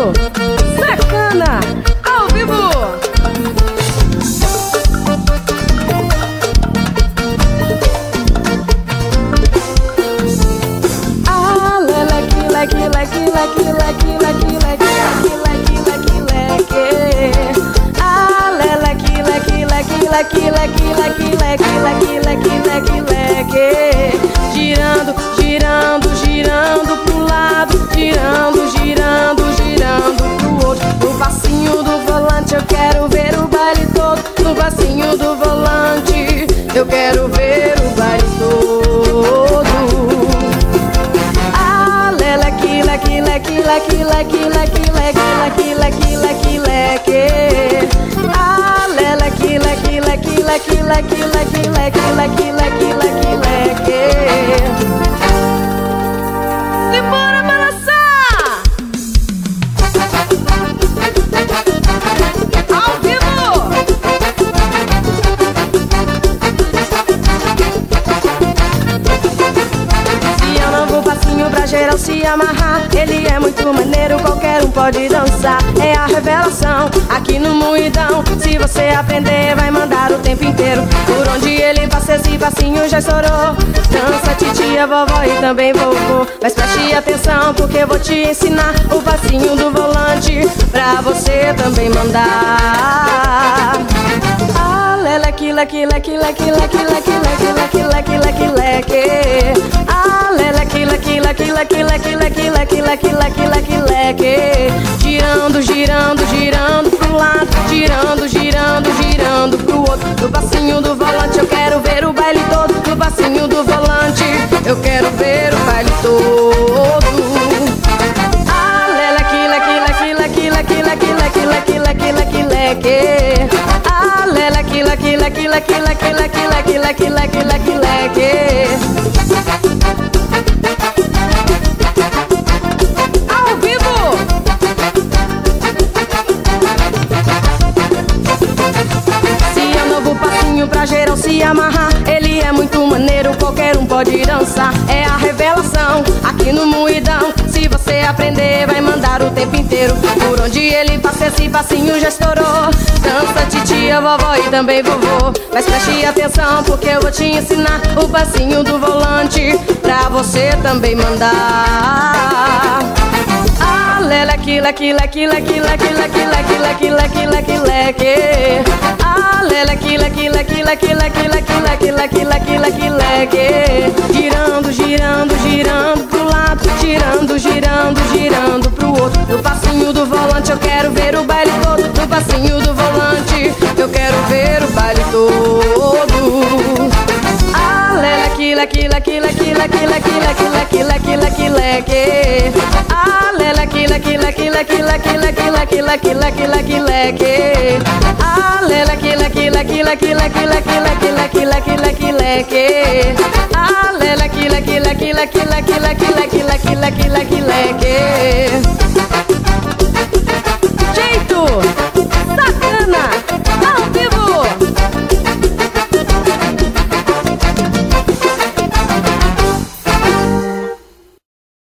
Sacana, ao vivo. Ah, leque, leque, leque, leque, leque, leque, leque, leque, leque, leque. Ah, leque, leque, leque, leque, leque, leque, leque, leque, leque, leque, leque. Girando, girando, girando pro lado, girando, girando, girando pro outro. No passinho do volante eu quero ver o baile todo. No passinho do volante eu quero ver o baile todo. Ah, leque, leque, leque, leque, leque, leque, leque, leque, leque, leque, leque. Ah, leque, leque, leque, leque, leque, leque, leque, leque, leque, leque, leque. Simbora balançar! Ao vivo! Se eu não vou passinho pra geral se amarrar, ele é muito maneiro, qualquer um pode dançar. É a revelação aqui no Moidão. Se você aprender vai mandar o tempo inteiro. Por onde ele passa esse passinho já estourou. Dança titia, vovó e também vovô. Mas preste atenção porque eu vou te ensinar o passinho do volante pra você também mandar. Ah, leque, leque, leque, leque, leque, leque, leque, leque, leque, leque, leque. Ah, leque, leque, leque, leque, leque, leque, leque, leque, leque, leque, leque. Girando, girando, girando pro lado, girando, girando, girando pro outro. No passinho do volante eu quero ver o baile todo. No passinho do volante eu quero ver o baile todo. Ah, leque, leque, leque, leque, leque, leque, leque, leque, leque, leque, leque. Ah, leque, leque, leque, leque, leque, leque, leque, leque, leque, leque, leque. Ao vivo! Se é um novo passinho pra geral se amarrar, ele é muito maneiro, qualquer um pode dançar. É a revelação aqui no Moidão. Se você aprender vai mandar o tempo inteiro. Por onde ele passa esse passinho já estourou. Dança titia, vovó e também vovô. Mas preste atenção porque eu vou te ensinar o passinho do volante pra você também mandar. Ah, leque, leque, leque, leque, leque, leque, leque, leque, leque, leque, leque. Ah, leque, leque, leque, leque, leque, leque, leque, leque, leque, leque, leque. Girando, girando, girando pro lado, girando, girando, girando pro outro. No passinho do volante eu quero ver o baile todo. No passinho do volante eu quero ver o baile todo. Ah, leque, leque, leque, leque, leque, leque, leque, leque, leque, leque, leque. Ah, leque, leque, leque, leque, leque, leque, leque, leque, leque, leque, leque. Ah, leque, leque, leque, leque, leque, leque, leque, leque, leque, leque, leque. Ah, leque, leque, leque, leque, leque, leque, leque, leque, leque, leque, leque.